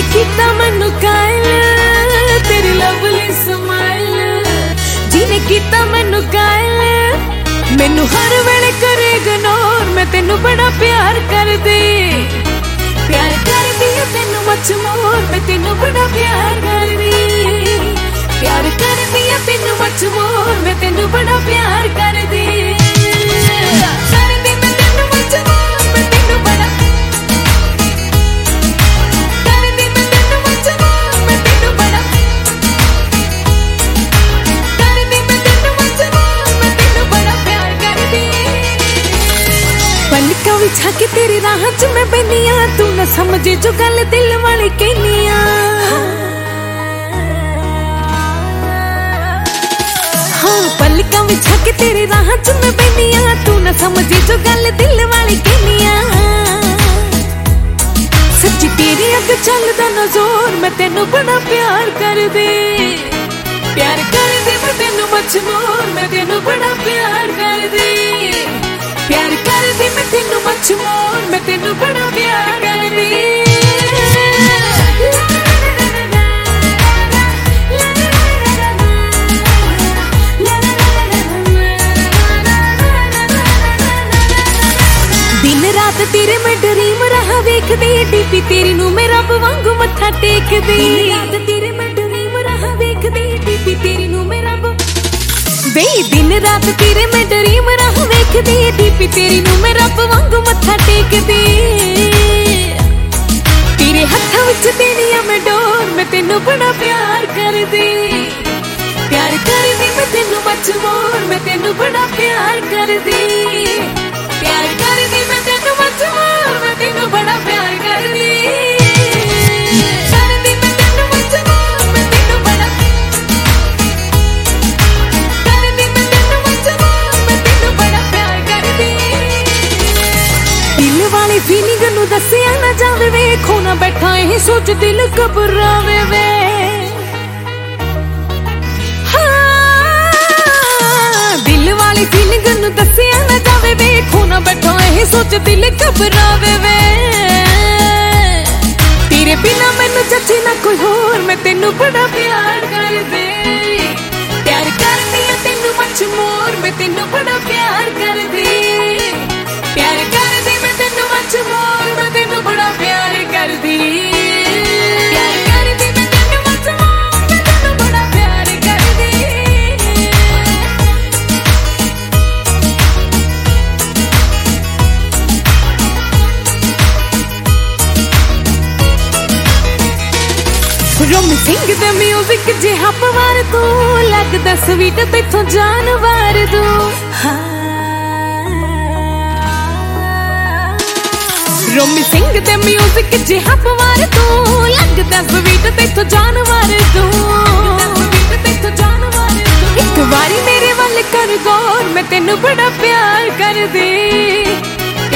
जिने कीता मैनू कायल तेरी लवली स्माइल, जिने कीता मैनू कायल मैनू हर वेले करे इग्नोर। मैं तेनू बड़ा प्यार कर दी तेनू मच मोर। मैं तेनू बड़ा प्यार कर दी तेनू मच मोर। मैं तेनू बड़ा प्यार कर दी बिछा के तेरी राह च मैं बनिया, तू न समझे जो गल दिल वाली कहनिया। हाँ पलका बिछा के तेरी राह च मैं बनिया, तू न समझे जो गल दिल वाली कहनिया। सच्ची तेरी अग चलदा न जोर। मैं तेनू बड़ा प्यार कर दे मैं तेनू मच मोर। मैं तेनू बड़ा प्यार कर दे मैं तेनू मच मोर। मैं तेनू बड़ा प्यार कर दी। दिन रात तेरे मैं ड्रीम रहा वेखदी, डीपी तेरी नू मैं रब वांगू मत्था टेकदी। दिन रात तेरे मैं ड्रीम रहा वेखदी, डीपी तेरी नू मैं रब दिन रात तेरे मैं ड्रीम रह वेखदी, डीपी तेरी नू मैं रब वांगू मत्था टेकदी। तेरे हत्थां विच देनी आ मैं डोर। मैं तेनू बड़ा प्यार कर दी मैं तेनू मच मोर। मैं तेनू बड़ा प्यार कर दी मैं तेनू मच मोर। मैं तेनू बड़ा प्यार कर दी फीलिंग नू दसिया ना जावे वे, खोना बैठा यही सोच दिल घबरावे वे। हाँ दिल वाली फीलिंग नू दसिया ना जावे वे, खोना बैठा यही सोच दिल घबरावे वे। तेरे बिना मैनू जचे ना कोई होर। मैं तेनू बड़ा प्यार कर दे तेनू मच मोर। मैं तेनू बड़ा प्यार कर दी मैं तेनू मच मोर। मैं तेनू बड़ा प्यार कर दी मैं तेनू मच मोर। मैं तेनू बड़ा प्यार कर दी। रोमी सिंह दे म्यूजिक जिहा पवार तू, लगदा स्वीट तेथों जानवर तू। रोमी सिंह दे म्यूजिक जिहा पवार तू, लगदा स्वीट तेथों जानवर तू। एक बारी मेरे वल कर गौर। मैं तेनू बड़ा प्यार कर दी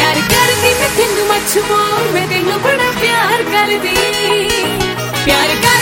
मैं तेनू मच मोर। मैं तेनू बड़ा प्यार कर दी